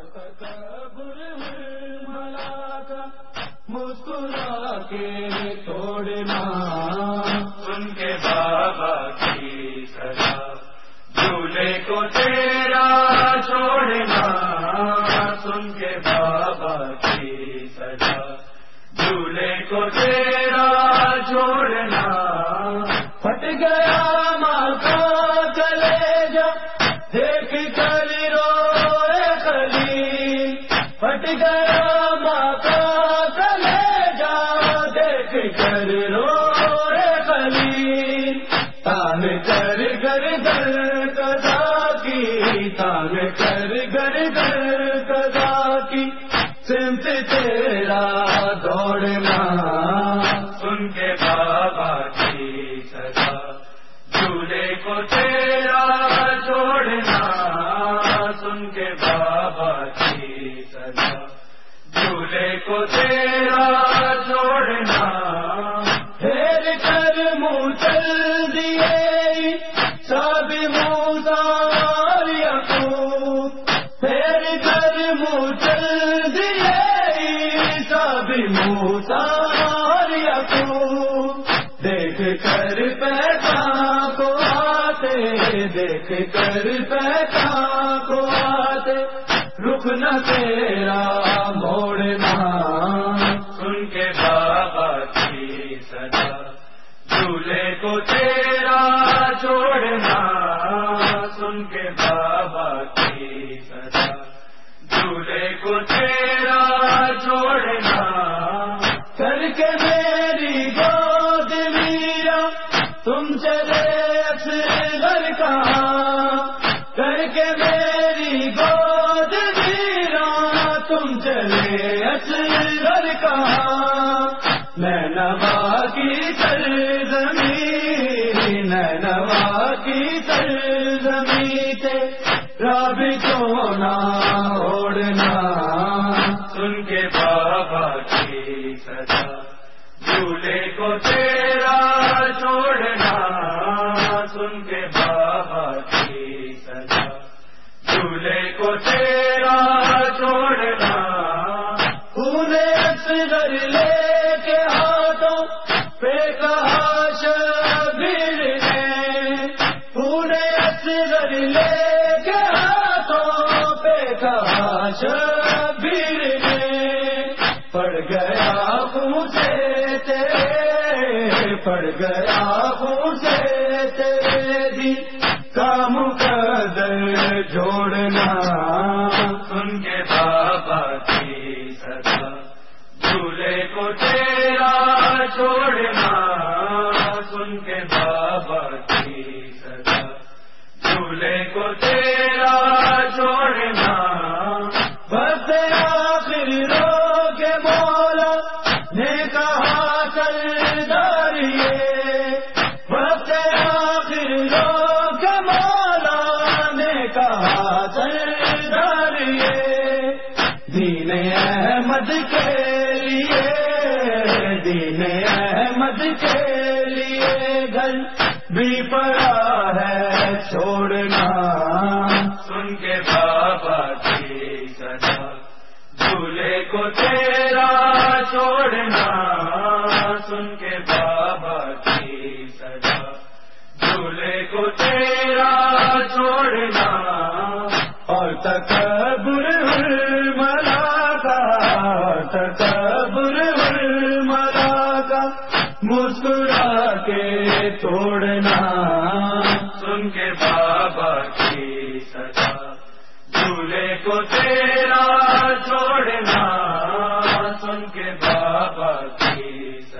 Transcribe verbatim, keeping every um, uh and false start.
تکبر ملا کا مسکرا کے توڑنا، ان کے بابا کی سزا جھولے کو تیرا چھوڑنا، سن کے بابا کی سزا جھولے کو تیرا چھوڑنا، پھٹ گیا ماں کا کلیجا دیکھ کر روئے خلیل، پھٹ گیا ماں کا کلیجا دیکھ کر روئے خلیل، تان کر گر گر قضا کی، تان کر گر گر قضا کی، سمت تیرا دوڑنا، ان کے بابا کی سزا جھولے کو تیرا چھوڑنا، سن کے بابا کی سزا جھولے کو تیرا چھوڑنا، پھیر کر منہ چل دیے سب موسیٰ یعقوب، پھیر کر منہ چل دیے سب موسیٰ یعقوب، دیکھ کر پہچان کو آتے، دیکھ کر پہچان کو آتے، رخ نہ تیرا موڑنا، ان کے بابا کی سزا جھولے کو تیرا چھوڑنا، سن کے بابا کی سزا جھولے کو تیرا چھوڑنا، کر کے میری گود میرا تم چلے اصغر کہاں، کر کے میری گود میرا تم چلے اصغر کہاں، میں نوا کی سرزمین، میں نوا کی سرزمین سے رب کو نہ اوڑنا، سن کے بابا کی سزا جھولے کو تیرا چھوڑنا، سن کے بابا کی سزا جھولے کو تیرا چھوڑنا، انہیں اصغر لے کے ہاتھوں پہ کہا شبیر نے، انہیں اصغر لے کے ہاتھوں پہ کہا شبیر نے، پڑ گیا خون سے تیرے، پڑ گیا خون سے تیرے دی کام قدر جوڑنا، ان کے بابا کی سزا جھولے کو تیرا چھوڑنا، سن کے بابا کی سزا جھولے کو تیرا چھوڑنا، بس آخر رو کے مولا نے کہا سرداریے، بس آخر رو کے مولا نے کہا سرداریے، دین احمد کے لیے، دین احمد کے لیے گھر بھی پڑا ہے چھوڑنا، سن کے بابا کی سزا جھولے کو تیرا چھوڑنا، سن کے بابا کی سزا جھولے کو تیرا چھوڑنا، اور تکبر ملا کا، تکبر ملا کا مسکرا کے توڑنا، سن کے بابا کی سزا جھولے کو تیرا چھوڑنا، سن کے بابا کی سزا